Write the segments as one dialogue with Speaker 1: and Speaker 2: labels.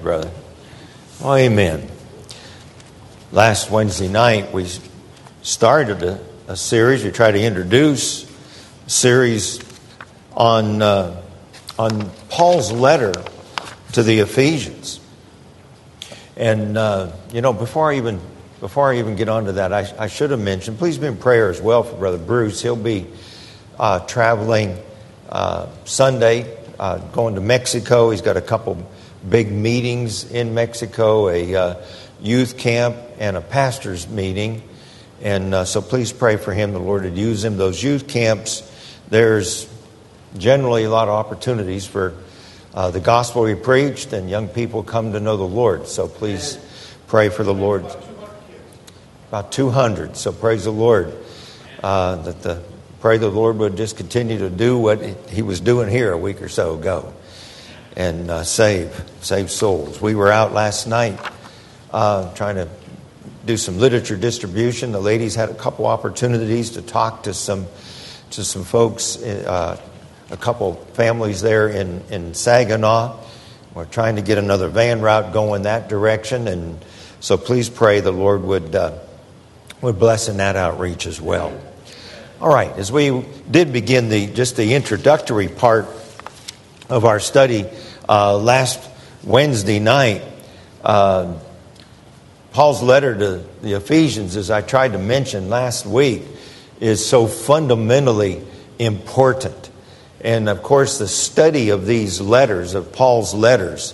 Speaker 1: brother. Well, amen. Last Wednesday night, we started a series. We tried to introduce a series on Paul's letter to the Ephesians. And, before I even get on to that, I should have mentioned, please be in prayer as well for Brother Bruce. He'll be traveling Sunday, going to Mexico. He's got a couple big meetings in Mexico, a youth camp and a pastor's meeting. And so please pray for him, the Lord would use him. Those youth camps, there's generally a lot of opportunities for the gospel we preached, and young people come to know the Lord. So please pray for the Lord. About 200. So praise the Lord. Pray the Lord would just continue to do what He was doing here a week or so ago, and save souls. We were out last night trying to do some literature distribution. The ladies had a couple opportunities to talk to some folks, a couple families there in Saginaw. We're trying to get another van route going that direction, and so please pray the Lord would bless in that outreach as well. All right, as we did begin the introductory part of our study last Wednesday night, Paul's letter to the Ephesians, as I tried to mention last week, is so fundamentally important. And of course, the study of these letters, of Paul's letters,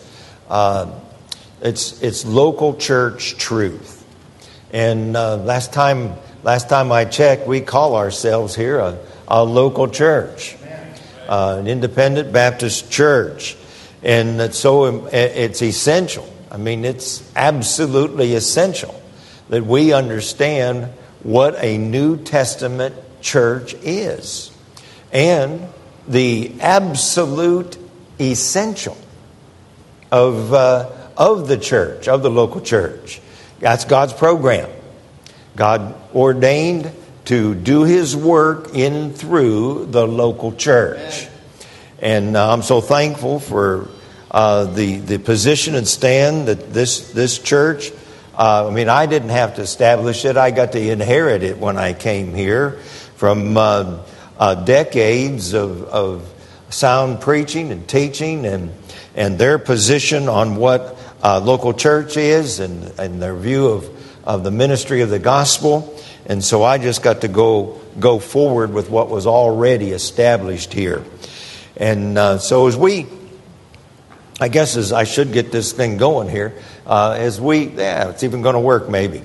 Speaker 1: it's local church truth. And last time I checked, we call ourselves here a local church, an independent Baptist church. And it's essential. I mean, it's absolutely essential that we understand what a New Testament church is, and the absolute essential of the church, of the local church. That's God's program. God ordained to do His work in and through the local church. And I'm so thankful for the position and stand that this church, I didn't have to establish it. I got to inherit it when I came here from decades of sound preaching and teaching and their position on what local church is and their view of the ministry of the gospel. And so I just got to go forward with what was already established here. And so as I should get this thing going here, it's even going to work maybe.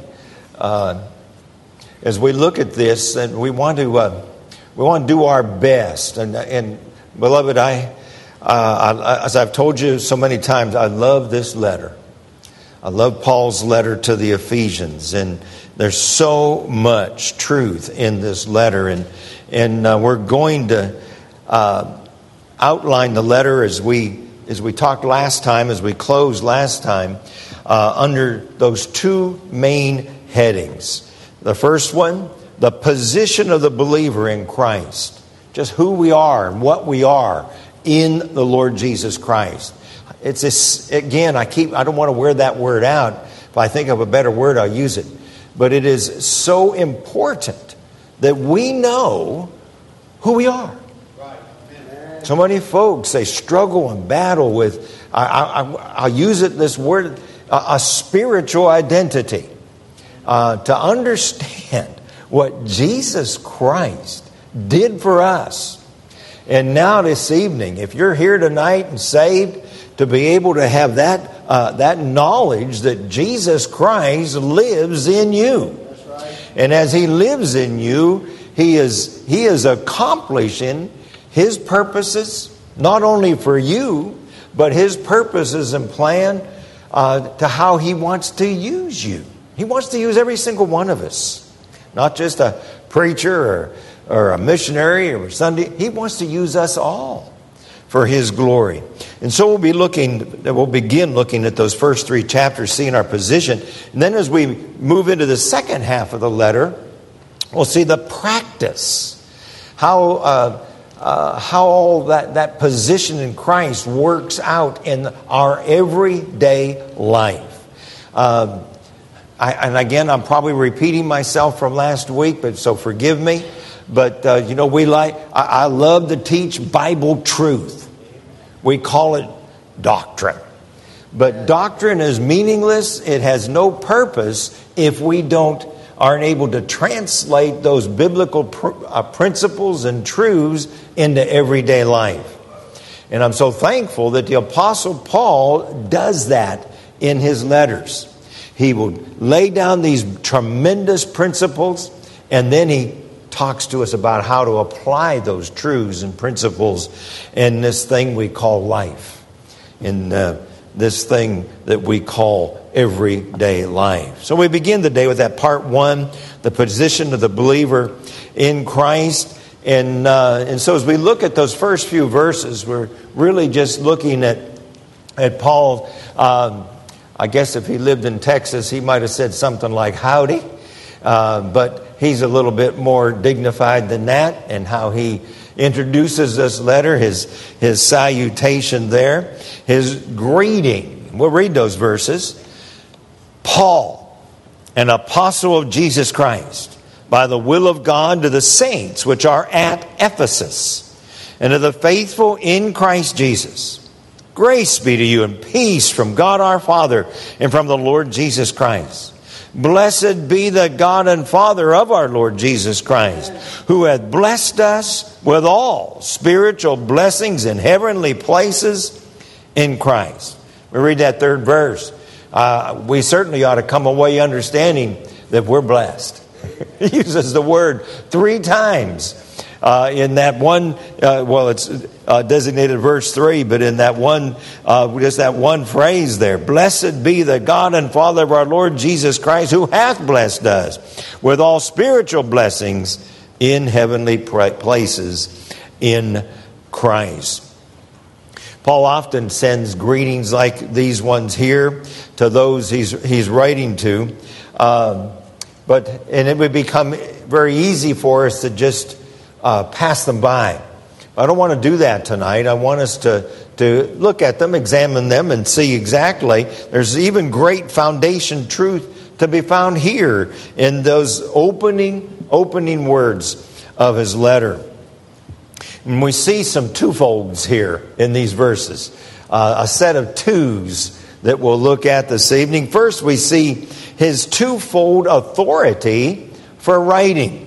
Speaker 1: As we look at this, and we want to do our best. And beloved, as I've told you so many times, I love this letter. I love Paul's letter to the Ephesians, and there's so much truth in this letter, and we're going to outline the letter as we talked last time, as we closed last time, under those two main headings. The first one, the position of the believer in Christ, just who we are and what we are in the Lord Jesus Christ. It's this, again, I don't want to wear that word out. If I think of a better word, I'll use it. But it is so important that we know who we are. So many folks, they struggle and battle with, I'll use it, this word, a spiritual identity. To understand what Jesus Christ did for us. And now this evening, if you're here tonight and saved, to be able to have that knowledge that Jesus Christ lives in you. That's right. And as He lives in you, He is accomplishing His purposes, not only for you, but His purposes and plan to how He wants to use you. He wants to use every single one of us. Not just a preacher or a missionary or Sunday. He wants to use us all for His glory. And so we'll begin looking at those first three chapters, seeing our position. And then as we move into the second half of the letter, we'll see the practice. How how all that position in Christ works out in our everyday life. And again, I'm probably repeating myself from last week, but so forgive me. But I love to teach Bible truth. We call it doctrine. But doctrine is meaningless. It has no purpose if we aren't able to translate those biblical principles and truths into everyday life. And I'm so thankful that the Apostle Paul does that in his letters. He will lay down these tremendous principles, and then he talks to us about how to apply those truths and principles in this thing we call life, in this thing that we call everyday life. So we begin the day with that part one, the position of the believer in Christ. And so as we look at those first few verses, we're really just looking at Paul. I guess if he lived in Texas, he might have said something like howdy. But he's a little bit more dignified than that, and how he introduces this letter, his salutation there, his greeting. We'll read those verses. Paul, an apostle of Jesus Christ, by the will of God, to the saints which are at Ephesus, and to the faithful in Christ Jesus. Grace be to you and peace from God our Father and from the Lord Jesus Christ. Blessed be the God and Father of our Lord Jesus Christ, who hath blessed us with all spiritual blessings in heavenly places in Christ. We read that third verse. We certainly ought to come away understanding that we're blessed. He uses the word 3 times in that one, it's designated verse 3, but in that one, just that one phrase there. Blessed be the God and Father of our Lord Jesus Christ, who hath blessed us with all spiritual blessings in heavenly places in Christ. Paul often sends greetings like these ones here to those he's writing to. And it would become very easy for us to just pass them by. I don't want to do that tonight. I want us to look at them, examine them, and see exactly. There's even great foundation truth to be found here in those opening words of his letter. And we see some twofolds here in these verses. A set of twos that we'll look at this evening. First, we see his twofold authority for writing.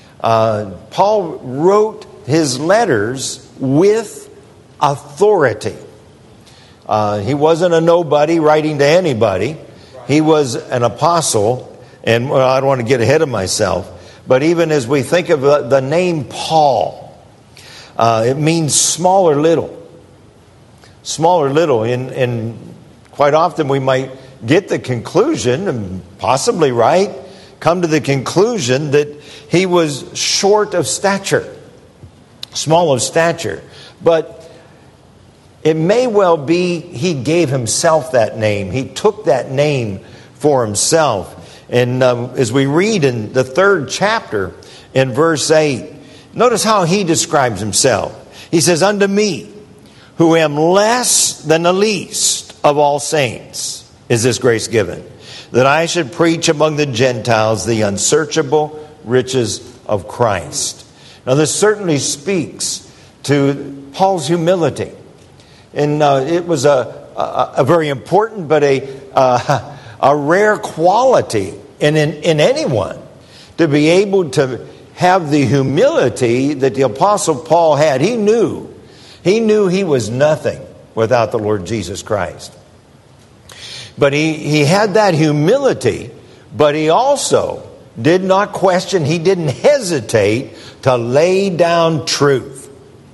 Speaker 1: Paul wrote his letters with authority. He wasn't a nobody writing to anybody. He was an apostle. And I don't want to get ahead of myself, but even as we think of the name Paul, it means small or little. Small or little. And quite often we might get the conclusion, and possibly right, come to the conclusion that he was short of stature, small of stature. But it may well be he gave himself that name. He took that name for himself. And as we read in the 3rd chapter in verse 8, notice how he describes himself. He says, unto me, who am less than the least of all saints, is this grace given, that I should preach among the Gentiles the unsearchable riches of Christ. Now this certainly speaks to Paul's humility. And it was a very important but a rare quality in anyone to be able to have the humility that the Apostle Paul had. He knew he was nothing without the Lord Jesus Christ. But he had that humility, but he also did not question, he didn't hesitate to lay down truth.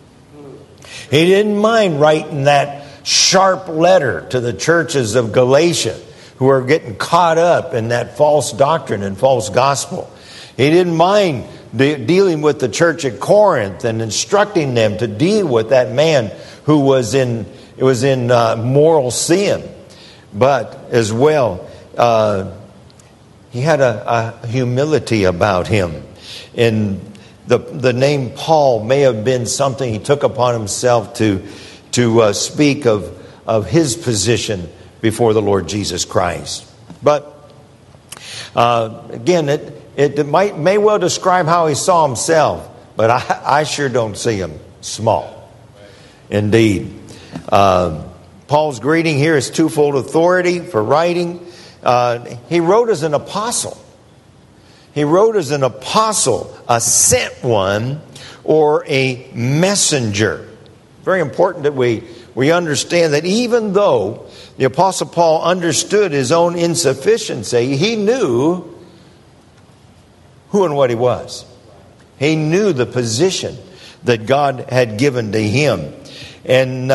Speaker 1: He didn't mind writing that sharp letter to the churches of Galatia who are getting caught up in that false doctrine and false gospel. He didn't mind dealing with the church at Corinth and instructing them to deal with that man who was in moral sin. But as well, he had a humility about him. And the name Paul may have been something he took upon himself to speak of his position before the Lord Jesus Christ. But again, it may well describe how he saw himself, but I sure don't see him small. Indeed. Paul's greeting here is twofold authority for writing. He wrote as an apostle. He wrote as an apostle, a sent one, or a messenger. Very important that we understand that even though the Apostle Paul understood his own insufficiency, he knew who and what he was. He knew the position that God had given to him. And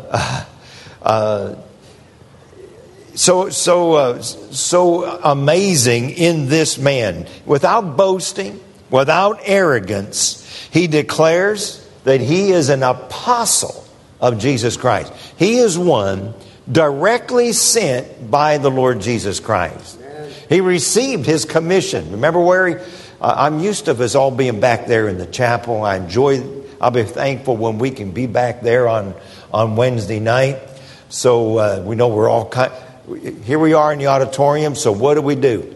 Speaker 1: so amazing in this man. Without boasting, without arrogance, he declares that he is an apostle of Jesus Christ. He is one directly sent by the Lord Jesus Christ. He received his commission. Remember where I'm used to us all being back there in the chapel. I'll be thankful when we can be back there on Wednesday night. So we know we're all here we are in the auditorium. So what do?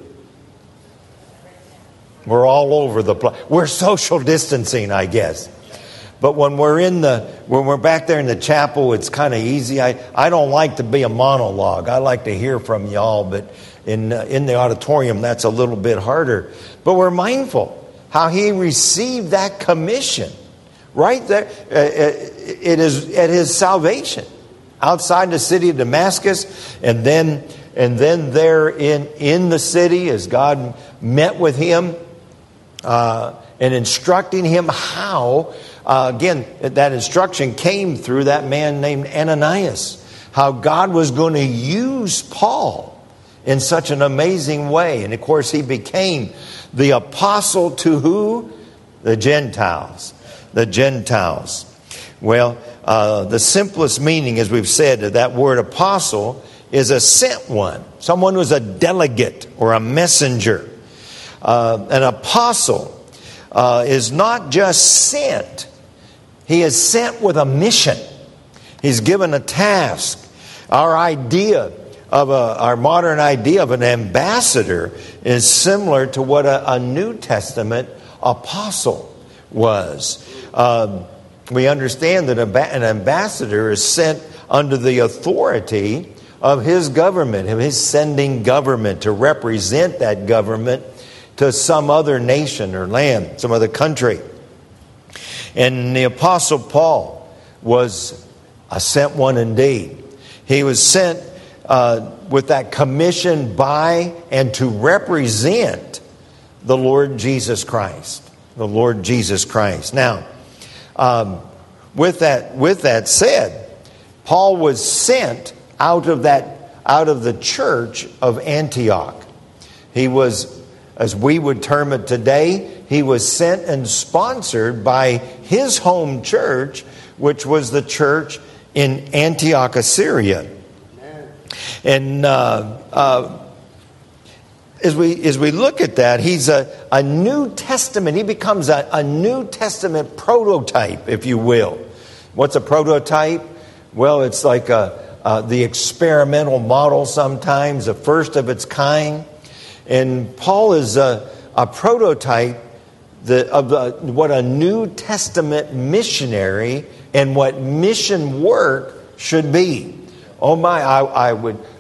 Speaker 1: We're all over the place. We're social distancing, I guess. But when we're back there in the chapel, it's kind of easy. I don't like to be a monologue. I like to hear from y'all, but in the auditorium, that's a little bit harder. But we're mindful how he received that commission right there. It is at his salvation outside the city of Damascus, and then there in the city as God met with him and instructing him how. Again, that instruction came through that man named Ananias. How God was going to use Paul in such an amazing way. And of course, he became the apostle to who? The Gentiles. The Gentiles. Well, the simplest meaning, as we've said, of that word apostle is a sent one. Someone who's a delegate or a messenger. An apostle is not just sent. He is sent with a mission. He's given a task. Our modern idea of an ambassador is similar to what a New Testament apostle was. We understand that an ambassador is sent under the authority of his government, of his sending government, to represent that government to some other nation or land, some other country. And the Apostle Paul was a sent one indeed. He was sent with that commission by and to represent the Lord Jesus Christ. The Lord Jesus Christ. Now, with that said, Paul was sent out of the church of Antioch. He was, as we would term it today, he was sent and sponsored by his home church, which was the church in Antioch, Assyria. And as we look at that, he's a New Testament. He becomes a New Testament prototype, if you will. What's a prototype? Well, it's like the experimental model sometimes, the first of its kind. And Paul is a prototype of what a New Testament missionary and what mission work should be. Oh my,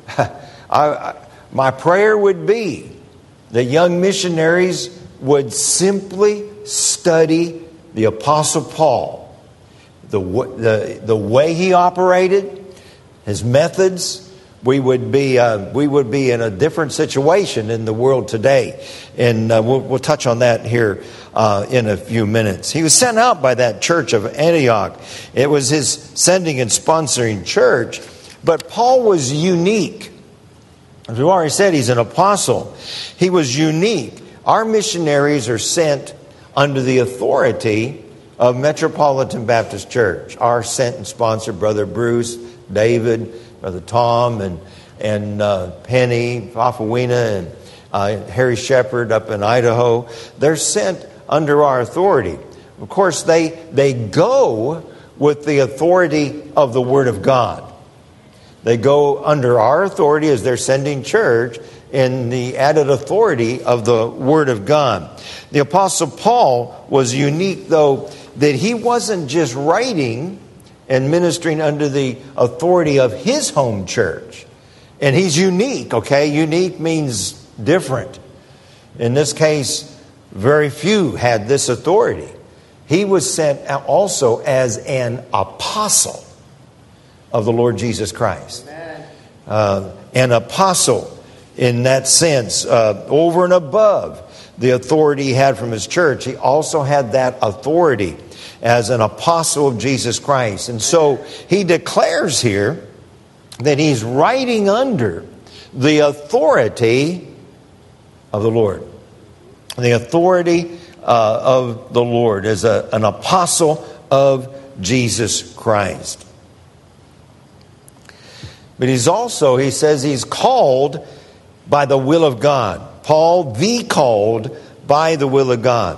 Speaker 1: my prayer would be that young missionaries would simply study the Apostle Paul, the way he operated, his methods. We would be in a different situation in the world today, and we'll touch on that here in a few minutes. He was sent out by that church of Antioch. It was his sending and sponsoring church, but Paul was unique. As we've already said, he's an apostle. He was unique. Our missionaries are sent under the authority of Metropolitan Baptist Church. Our sent and sponsored Brother Bruce, David, Brother Tom, and Penny, Fafawina, and Harry Shepherd up in Idaho. They're sent under our authority. Of course, they go with the authority of the Word of God. They go under our authority as they're sending church in the added authority of the Word of God. The Apostle Paul was unique, though, that he wasn't just writing and ministering under the authority of his home church. And he's unique, okay? Unique means different. In this case, very few had this authority. He was sent also as an apostle of the Lord Jesus Christ. An apostle in that sense, over and above the authority he had from his church. He also had that authority as an apostle of Jesus Christ. And so he declares here that he's writing under the authority of the Lord. The authority of the Lord as an apostle of Jesus Christ. But he's also, he says he's called by the will of God. Paul, the called by the will of God.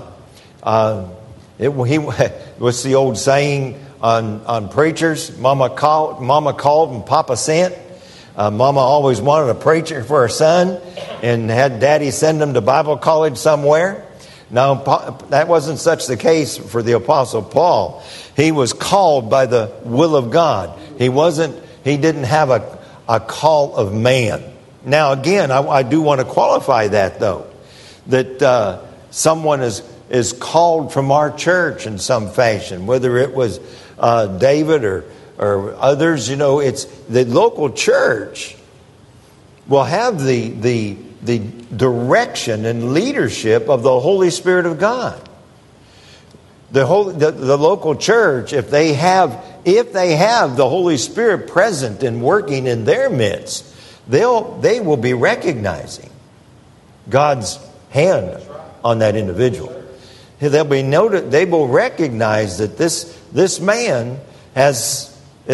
Speaker 1: What's the old saying on preachers? Mama called and Papa sent. Mama always wanted a preacher for her son and had Daddy send him to Bible college somewhere. No, that wasn't such the case for the Apostle Paul. He was called by the will of God. He didn't have a call of man. Now again, I do want to qualify that though. That someone is called from our church in some fashion. Whether it was David or others, it's the local church will have the direction and leadership of the Holy Spirit of God. The local church, if they have the Holy Spirit present and working in their midst, they will be recognizing God's hand on that individual. They will recognize that this man has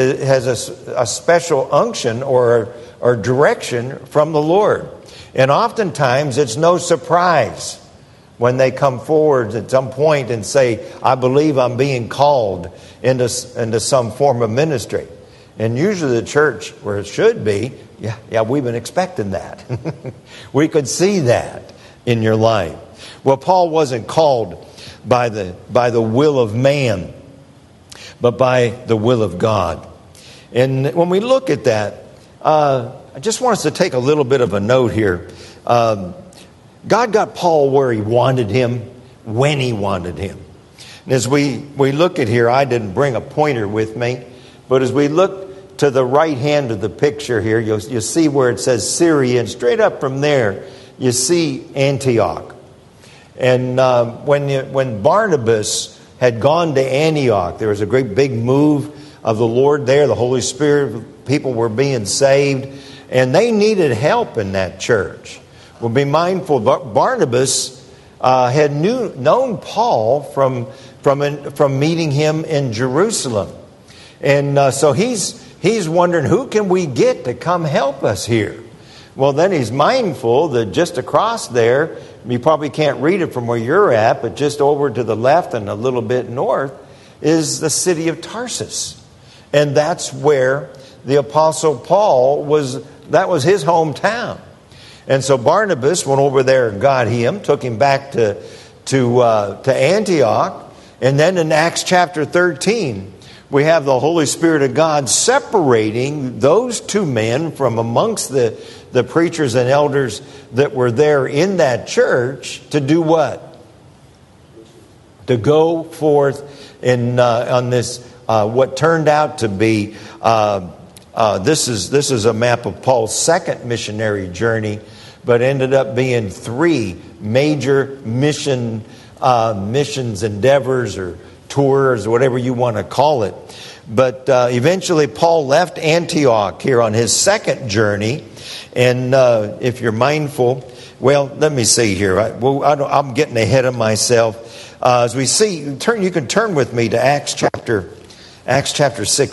Speaker 1: a special unction or direction from the Lord. And oftentimes it's no surprise when they come forward at some point and say, I believe I'm being called into some form of ministry. And usually the church, where it should be, yeah, we've been expecting that. We could see that in your life. Well, Paul wasn't called by the will of man, but by the will of God. And when we look at that, I just want us to take a little bit of a note here. God got Paul where he wanted him, when he wanted him. And as we look at here, I didn't bring a pointer with me, but as we look to the right hand of the picture here, you'll see where it says Syria, and straight up from there, you see Antioch. And when Barnabas had gone to Antioch, there was a great big move of the Lord there. The Holy Spirit, people were being saved, and they needed help in that church. Well, be mindful, Barnabas had known Paul from meeting him in Jerusalem. And so he's wondering, who can we get to come help us here? Well, then he's mindful that just across there, you probably can't read it from where you're at, but just over to the left and a little bit north is the city of Tarsus. And that's where the Apostle Paul was. That was his hometown. And so Barnabas went over there and got him, took him back to Antioch. And then in Acts chapter 13, we have the Holy Spirit of God separating those two men from amongst the preachers and elders that were there in that church to do what? To go forth on this, what turned out to be, this is a map of Paul's second missionary journey, but ended up being 3 major missions endeavors or tours, or whatever you want to call it. But eventually Paul left Antioch here on his second journey. And if you're mindful, well, let me see here. I'm getting ahead of myself. As we see, you can turn with me to Acts chapter 16.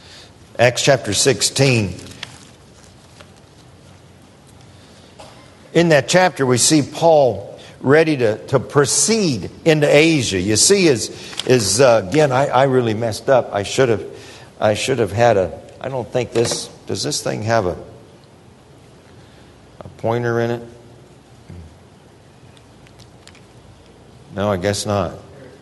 Speaker 1: Acts chapter 16. in that chapter, we see Paul ready to proceed into Asia. You see, again, I really messed up. I should have had I don't think does this thing have a pointer in it? No, I guess not.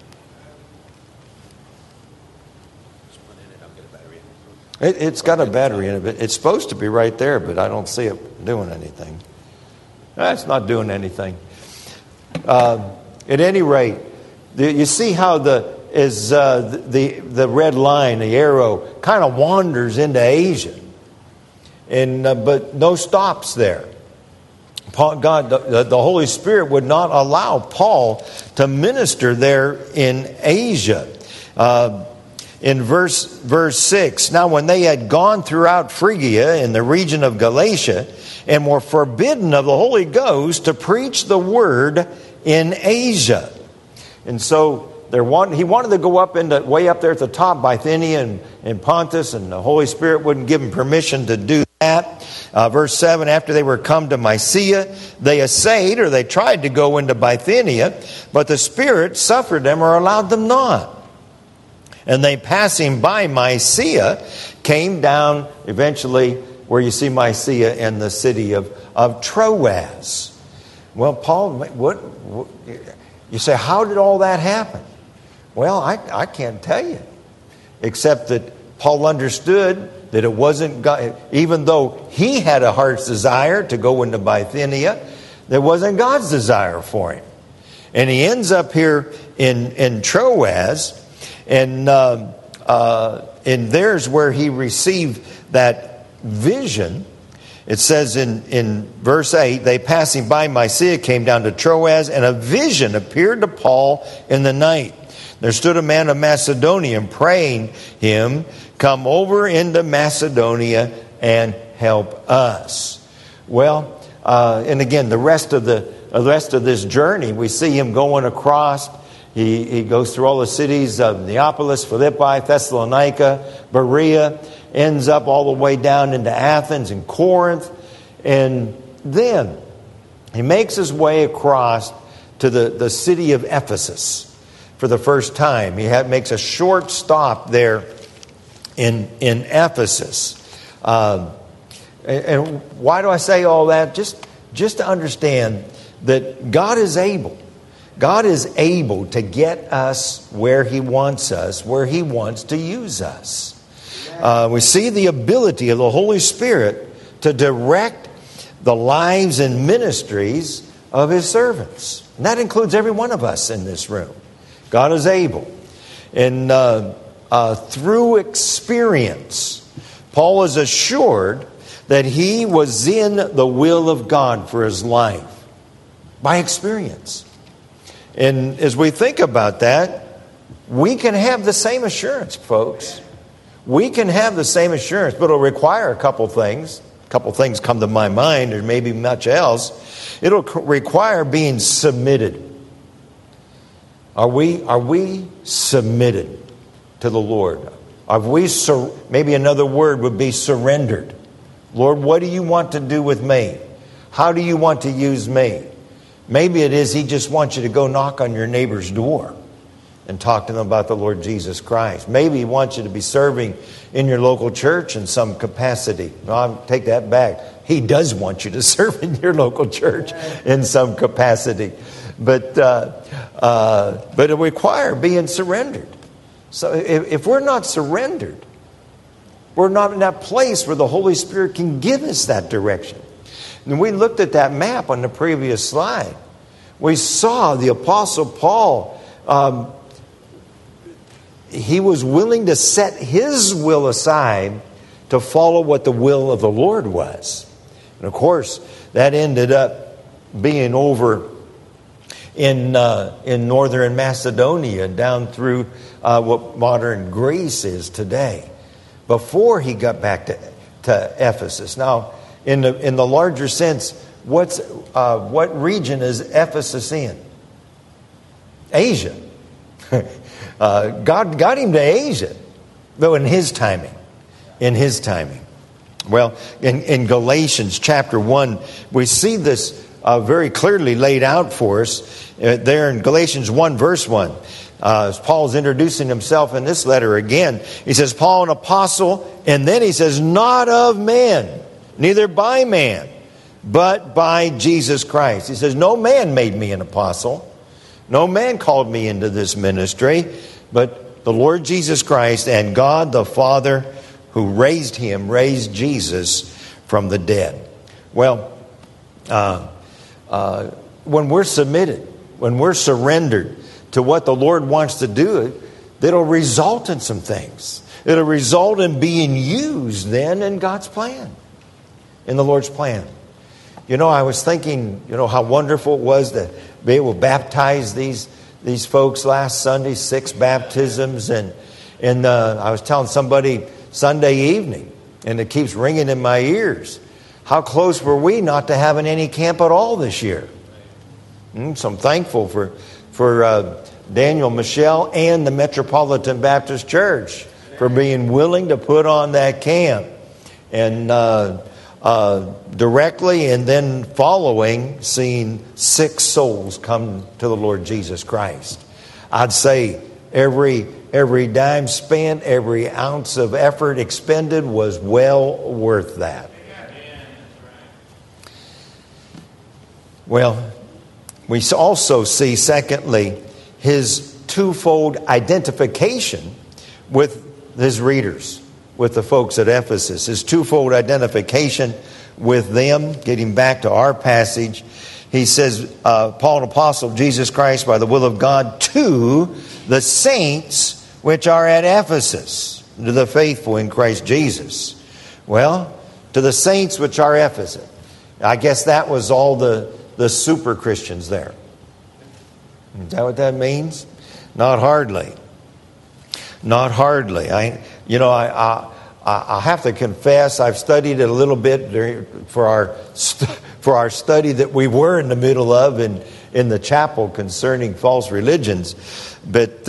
Speaker 1: It's got a battery in it. It's supposed to be right there, but I don't see it doing anything. It's not doing anything. At any rate, you see how the red line, the arrow, kind of wanders into Asia, but no stops there. The Holy Spirit would not allow Paul to minister there in Asia. In verse 6, now when they had gone throughout Phrygia in the region of Galatia and were forbidden of the Holy Ghost to preach the word in Asia. And so he wanted to go up way up there at the top, Bithynia and Pontus, and the Holy Spirit wouldn't give him permission to do that. Verse 7, after they were come to Mysia, they essayed, or they tried to go into Bithynia, but the Spirit suffered them or allowed them not. And they, passing by Mysia, came down eventually where you see Mysia in the city of Troas. Well, Paul, what you say, how did all that happen? Well, I can't tell you, except that Paul understood that it wasn't God, even though he had a heart's desire to go into Bithynia, that wasn't God's desire for him. And he ends up here in Troas. And there's where he received that vision. It says in verse 8, they passing by Mysia came down to Troas, and a vision appeared to Paul in the night. There stood a man of Macedonia and praying him, come over into Macedonia and help us. Well, and again, the rest of this journey, we see him going across. He goes through all the cities of Neapolis, Philippi, Thessalonica, Berea, ends up all the way down into Athens and Corinth. And then he makes his way across to the city of Ephesus for the first time. He makes a short stop there in Ephesus. And why do I say all that? Just to understand that God is able. God is able to get us where He wants us, where He wants to use us. We see the ability of the Holy Spirit to direct the lives and ministries of His servants. And that includes every one of us in this room. God is able. And through experience, Paul is assured that he was in the will of God for his life. By experience. And as we think about that, we can have the same assurance, folks. We can have the same assurance, but it'll require a couple things. A couple things come to my mind, or maybe much else. It'll require being submitted. Are we submitted to the Lord? Maybe another word would be surrendered. Lord, what do you want to do with me? How do you want to use me? Maybe it is He just wants you to go knock on your neighbor's door and talk to them about the Lord Jesus Christ. Maybe He wants you to be serving in your local church in some capacity. No, I'll take that back. He does want you to serve in your local church in some capacity. But it requires being surrendered. So if we're not surrendered, we're not in that place where the Holy Spirit can give us that direction. And we looked at that map on the previous slide. We saw the Apostle Paul, he was willing to set his will aside to follow what the will of the Lord was. And of course, that ended up being over in northern Macedonia, down through what modern Greece is today, before he got back to Ephesus. Now, in the larger sense, what region is Ephesus in? Asia. God got him to Asia, though in His timing. In His timing. Well, in Galatians chapter 1, we see this very clearly laid out for us there in Galatians 1 verse 1. As Paul's introducing himself in this letter again, he says, Paul, an apostle, and then he says, not of men, neither by man, but by Jesus Christ. He says, no man made me an apostle. No man called me into this ministry, but the Lord Jesus Christ and God the Father who raised Jesus from the dead. Well, when we're submitted, when we're surrendered to what the Lord wants to do, it'll result in some things. It'll result in being used then in God's plan, in the Lord's plan. You know, I was thinking, how wonderful it was to be able to baptize these folks last Sunday, 6 baptisms. And I was telling somebody Sunday evening, and it keeps ringing in my ears, how close were we not to having any camp at all this year? So I'm thankful for Daniel, Michelle, and the Metropolitan Baptist Church for being willing to put on that camp. And directly and then following, seeing 6 souls come to the Lord Jesus Christ. I'd say every dime spent, every ounce of effort expended was well worth that. Well, we also see, secondly, his twofold identification with his readers, with the folks at Ephesus. His twofold identification with them, getting back to our passage, he says, Paul, an apostle of Jesus Christ by the will of God, to the saints which are at Ephesus, to the faithful in Christ Jesus. Well, to the saints which are at Ephesus. I guess that was all the super Christians there. Is that what that means? Not hardly. Not hardly. I have to confess, I've studied it a little bit for our study that we were in the middle of in the chapel concerning false religions. But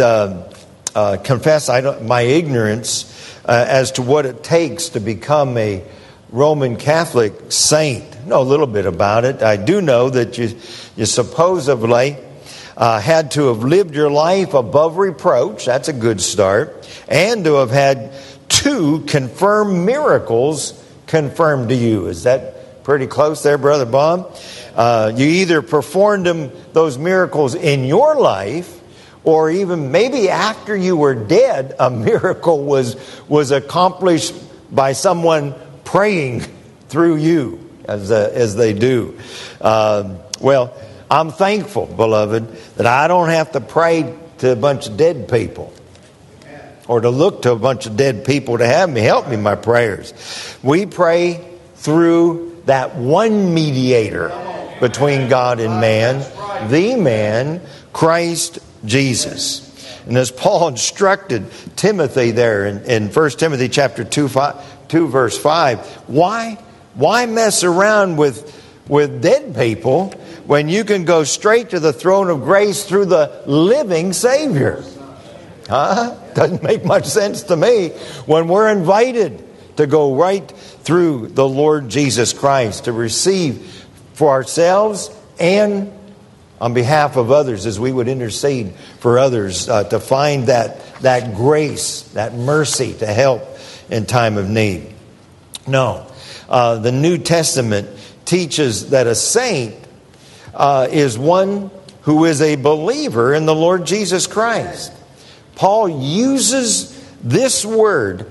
Speaker 1: confess my ignorance as to what it takes to become a Roman Catholic saint. I know a little bit about it. I do know that you supposedly had to have lived your life above reproach. That's a good start. And to have had 2 confirmed miracles confirmed to you. Is that pretty close there, Brother Bob? You either performed those miracles in your life, or even maybe after you were dead, a miracle was accomplished by someone praying through you, as they do. Well, I'm thankful, beloved, that I don't have to pray to a bunch of dead people, or to look to a bunch of dead people to help me in my prayers. We pray through that one mediator between God and man, the man, Christ Jesus. And as Paul instructed Timothy there in 1 Timothy chapter 2 verse 5, why mess around with dead people when you can go straight to the throne of grace through the living Savior? Doesn't make much sense to me when we're invited to go right through the Lord Jesus Christ to receive for ourselves and on behalf of others, as we would intercede for others to find that grace, that mercy to help in time of need. No, the New Testament teaches that a saint is one who is a believer in the Lord Jesus Christ. Paul uses this word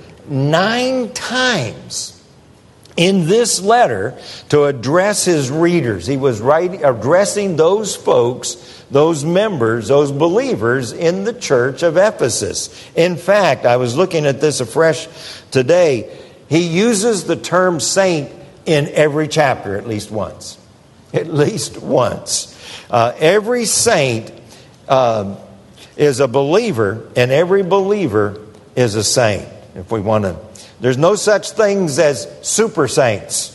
Speaker 1: 9 times in this letter to address his readers. He was addressing those folks, those members, those believers in the church of Ephesus. In fact, I was looking at this afresh today. He uses the term saint in every chapter at least once. At least once. Every saint is a believer, and every believer is a saint. If we want to, there's no such things as super saints.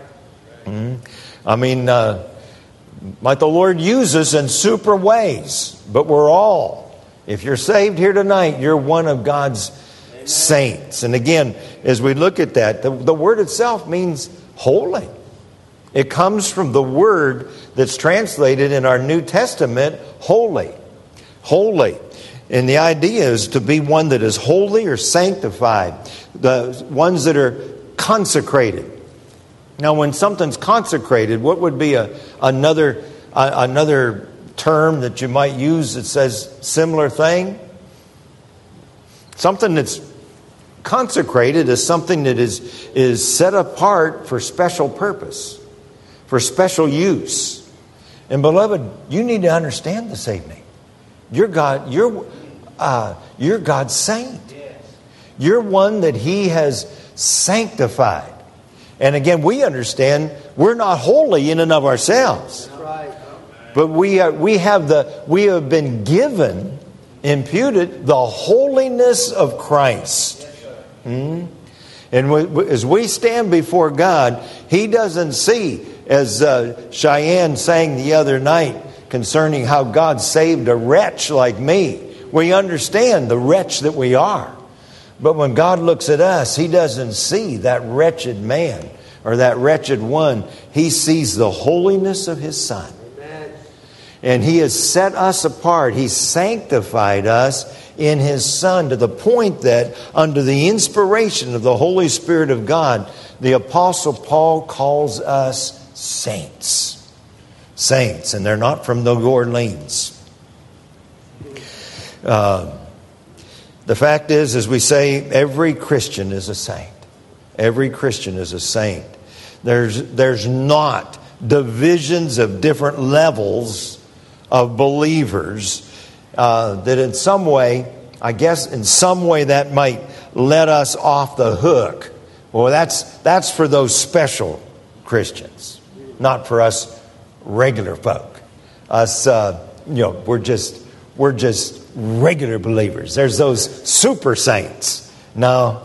Speaker 1: I mean, might the Lord use us in super ways, but we're all, if you're saved here tonight, you're one of God's saints. And again, as we look at that, the word itself means holy. It comes from the word that's translated in our New Testament, holy. Holy. And the idea is to be one that is holy or sanctified. The ones that are consecrated. Now, when something's consecrated, what would be another term that you might use that says similar thing? Something that's consecrated is something that is set apart for special purpose, for special use. And beloved, you need to understand this evening. You're God's saint. You're one that He has sanctified. And again, we understand we're not holy in and of ourselves. But we have been given, imputed, the holiness of Christ. And as we stand before God, He doesn't see, as Cheyenne sang the other night concerning how God saved a wretch like me. We understand the wretch that we are. But when God looks at us, He doesn't see that wretched man or that wretched one. He sees the holiness of His Son. Amen. And He has set us apart. He sanctified us in His Son to the point that under the inspiration of the Holy Spirit of God, the Apostle Paul calls us saints. Saints, and they're not from New Orleans. The fact is, as we say, every Christian is a saint. Every Christian is a saint. There's not divisions of different levels of believers that in some way, I guess in some way that might let us off the hook. Well, that's for those special Christians, not for us regular folk. Us, we're just regular believers. There's those super saints. No.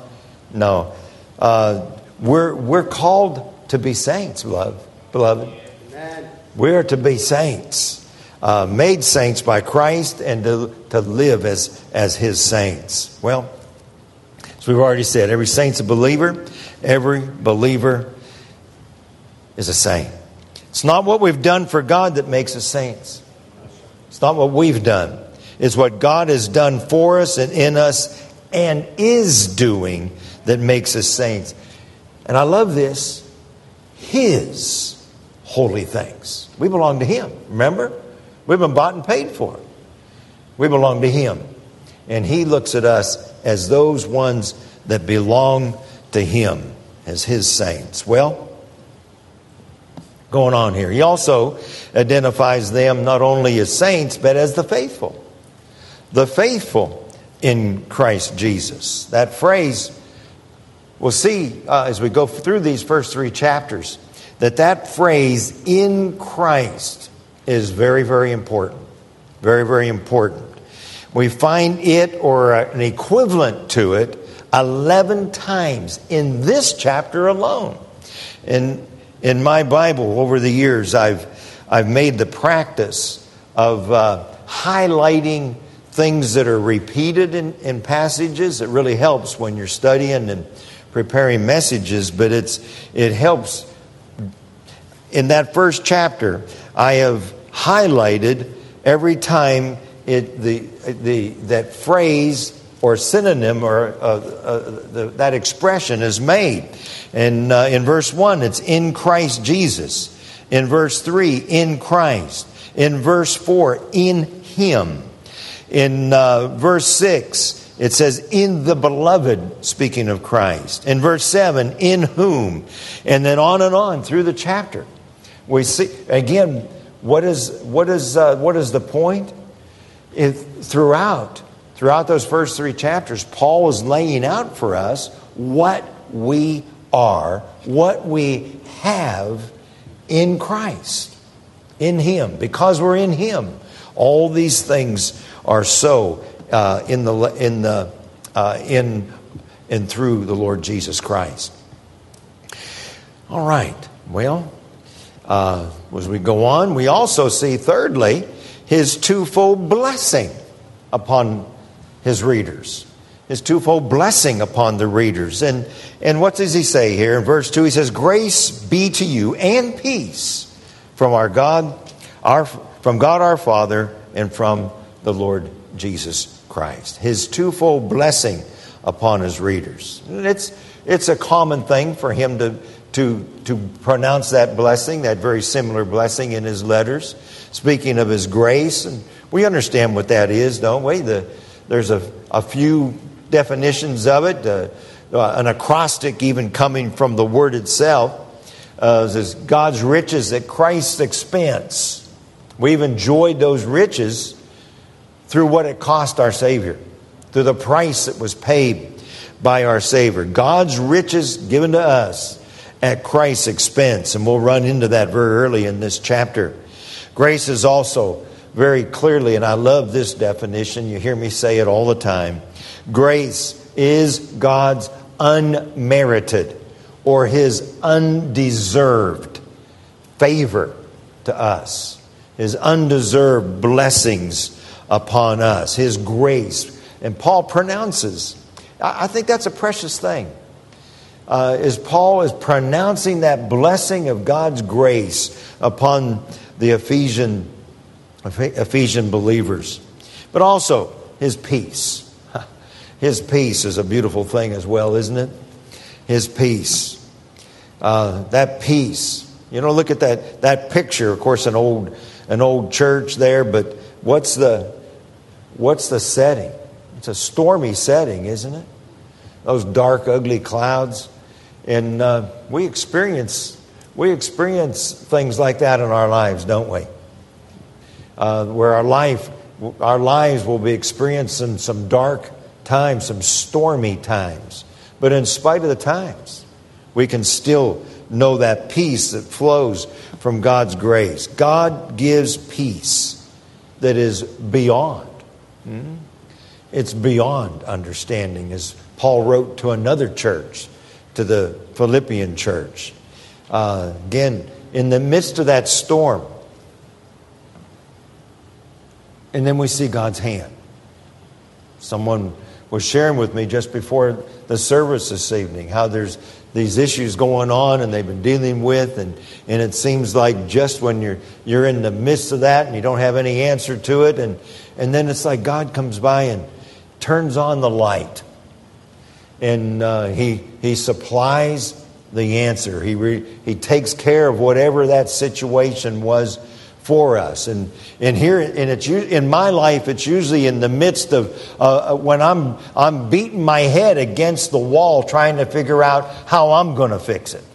Speaker 1: We're called to be saints, beloved. Amen. We're to be saints, made saints by Christ, and to live as His saints. Well, as we've already said, every saint's a believer. Every believer is a saint. It's not what we've done for God that makes us saints. It's not what we've done. It's what God has done for us and in us and is doing that makes us saints. And I love this. His holy things. We belong to Him. Remember? We've been bought and paid for. We belong to Him. And He looks at us as those ones that belong to Him, as His saints. Well, going on here. He also identifies them not only as saints, but as the faithful. The faithful in Christ Jesus. That phrase, we'll see as we go through these first 3 chapters, that phrase, in Christ, is very, very important. Very, very important. We find it, or an equivalent to it, 11 times in this chapter alone. In my Bible, over the years, I've made the practice of highlighting things that are repeated in passages. It really helps when you're studying and preparing messages, but it helps. In that first chapter, I have highlighted every time that phrase or synonym or that expression is made. And in verse 1, it's in Christ Jesus. In verse 3, in Christ. In verse 4, in Him. In verse 6, it says, in the beloved, speaking of Christ. In verse 7, in whom. And then on through the chapter. We see, again, what is the point? Throughout those first 3 chapters, Paul is laying out for us what we are, what we have in Christ, in Him. Because we're in Him, all these things are so in and through the Lord Jesus Christ. All right. Well, as we go on, we also see, thirdly, His twofold blessing upon His readers. His twofold blessing upon the readers. And what does he say here? In verse 2, he says, "Grace be to you and peace from God our Father and from the Lord Jesus Christ." His twofold blessing upon his readers. And it's a common thing for him to pronounce that blessing, that very similar blessing in his letters, speaking of his grace. And we understand what that is, don't we? There's a few definitions of it, an acrostic even coming from the word itself. Says God's riches at Christ's expense. We've enjoyed those riches through what it cost our Savior, through the price that was paid by our Savior. God's riches given to us at Christ's expense. And we'll run into that very early in this chapter. Grace is also very clearly, and I love this definition, you hear me say it all the time, grace is God's unmerited or His undeserved favor to us. His undeserved blessings upon us. His grace. And Paul pronounces, I think that's a precious thing. As Paul is pronouncing that blessing of God's grace upon the Ephesian believers. But also His peace. His peace is a beautiful thing as well, isn't it? His peace. That peace. You know, look at that picture. Of course, an old church there, but what's the setting? It's a stormy setting, isn't it? Those dark, ugly clouds. And we experience things like that in our lives, don't we? Where our lives will be experiencing some dark times, some stormy times. But in spite of the times, we can still know that peace that flows from God's grace. God gives peace that is beyond. It's beyond understanding, as Paul wrote to another church, to the Philippian church. Again, in the midst of that storm, and then we see God's hand. Someone was sharing with me just before the service this evening how there's these issues going on and they've been dealing with, and it seems like just when you're in the midst of that and you don't have any answer to it, and then it's like God comes by and turns on the light, and He supplies the answer. He takes care of whatever that situation was for us. And here, and it's in my life, it's usually in the midst of when I'm beating my head against the wall trying to figure out how I'm going to fix it.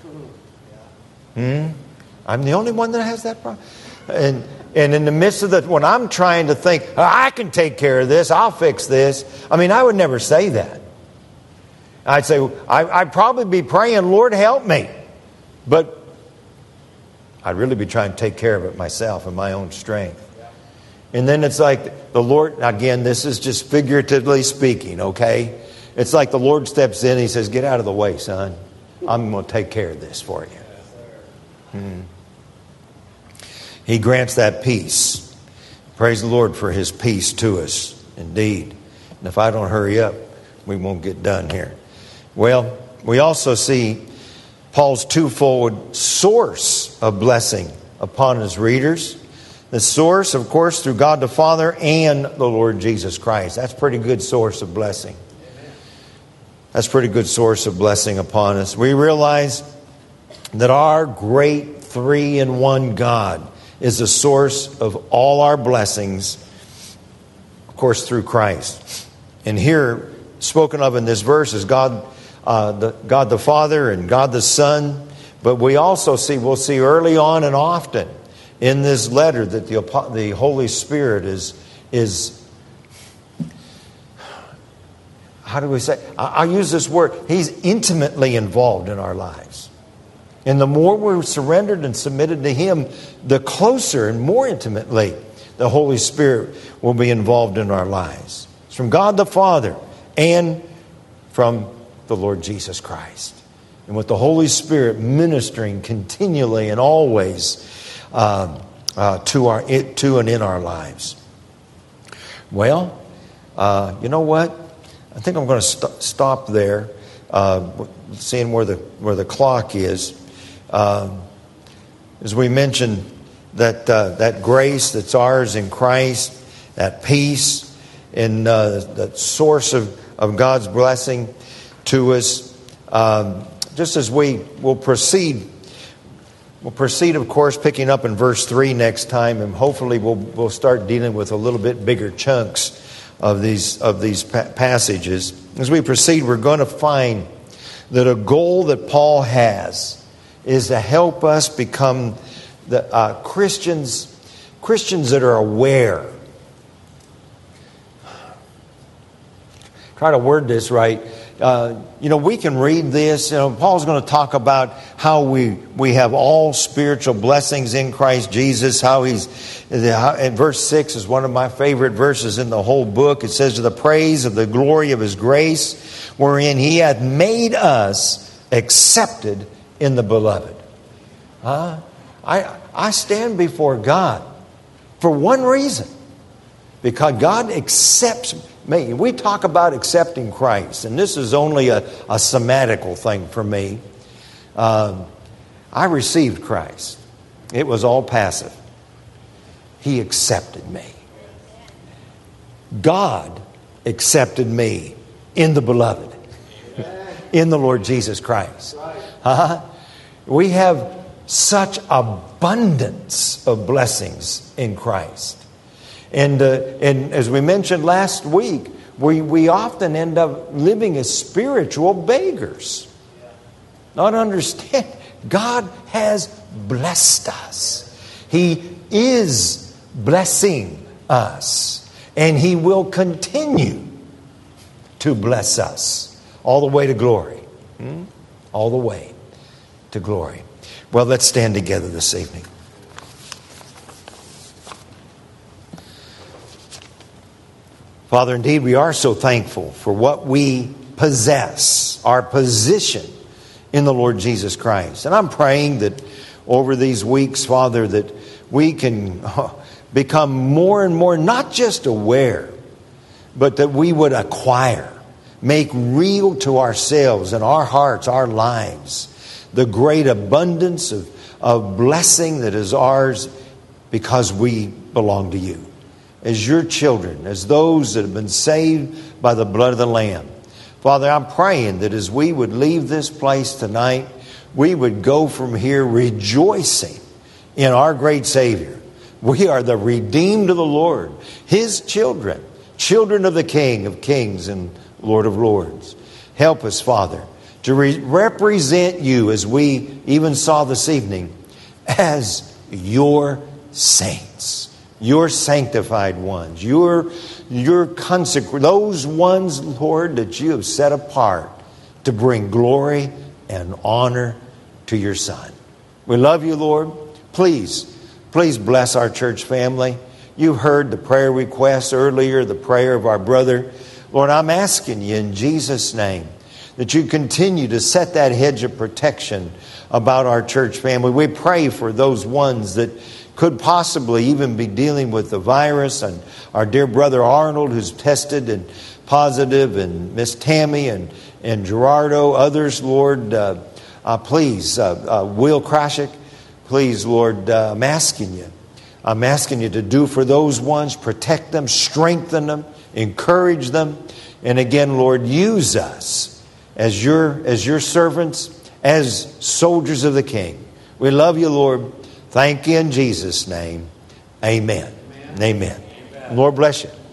Speaker 1: I'm the only one that has that problem. And in the midst of when I'm trying to think, I can take care of this, I'll fix this. I mean, I would never say that. I'd say, I'd probably be praying, Lord, help me. But I'd really be trying to take care of it myself in my own strength. And then it's like the Lord, again, this is just figuratively speaking, okay? It's like the Lord steps in and He says, get out of the way, son. I'm going to take care of this for you. He grants that peace. Praise the Lord for His peace to us, indeed. And if I don't hurry up, we won't get done here. Well, we also see Paul's twofold source of blessing upon his readers. The source, of course, through God the Father and the Lord Jesus Christ. That's a pretty good source of blessing. That's a pretty good source of blessing upon us. We realize that our great three-in-one God is the source of all our blessings, of course, through Christ. And here, spoken of in this verse, is God the Father and God the Son. But we'll see early on and often in this letter that the Holy Spirit is how do we say? I'll use this word. He's intimately involved in our lives. And the more we're surrendered and submitted to Him, the closer and more intimately the Holy Spirit will be involved in our lives. It's from God the Father and from the Lord Jesus Christ. And with the Holy Spirit ministering continually and always to and in our lives. Well, you know what? I think I'm going to stop there, seeing where the clock is. As we mentioned, that grace that's ours in Christ, that peace, and that source of God's blessing to us. Just as we will proceed. We'll proceed, of course, picking up in verse 3 next time, and hopefully we'll start dealing with a little bit bigger chunks of these passages. As we proceed, we're going to find that a goal that Paul has is to help us become the Christians that are aware. Try to word this right. We can read this. Paul's going to talk about how we have all spiritual blessings in Christ Jesus. And verse 6 is one of my favorite verses in the whole book. It says, "To the praise of the glory of His grace, wherein He hath made us accepted in the beloved." I stand before God for one reason. Because God accepts me. We talk about accepting Christ, and this is only a semantical thing for me. I received Christ. It was all passive. He accepted me. God accepted me in the beloved, in the Lord Jesus Christ. We have such abundance of blessings in Christ. And as we mentioned last week, we often end up living as spiritual beggars. Not understand. God has blessed us. He is blessing us. And He will continue to bless us all the way to glory. All the way to glory. Well, let's stand together this evening. Father, indeed, we are so thankful for what we possess, our position in the Lord Jesus Christ. And I'm praying that over these weeks, Father, that we can become more and more, not just aware, but that we would acquire, make real to ourselves and our hearts, our lives, the great abundance of blessing that is ours because we belong to You. As Your children, as those that have been saved by the blood of the Lamb. Father, I'm praying that as we would leave this place tonight, we would go from here rejoicing in our great Savior. We are the redeemed of the Lord, His children, children of the King of Kings and Lord of Lords. Help us, Father, to represent You, as we even saw this evening, as Your saints. Your sanctified ones, your consecrated, those ones, Lord, that You have set apart to bring glory and honor to Your Son. We love You, Lord. Please bless our church family. You heard the prayer request earlier, the prayer of our brother. Lord, I'm asking You in Jesus' name that You continue to set that hedge of protection about our church family. We pray for those ones that could possibly even be dealing with the virus, and our dear brother Arnold, who's tested and positive, and Miss Tammy and Gerardo, others, Lord, please, Will Krashik, please, Lord, I'm asking You to do for those ones, protect them, strengthen them, encourage them, and again, Lord, use us as your servants, as soldiers of the King. We love You, Lord. Thank You in Jesus' name. Amen. Amen. Lord bless you.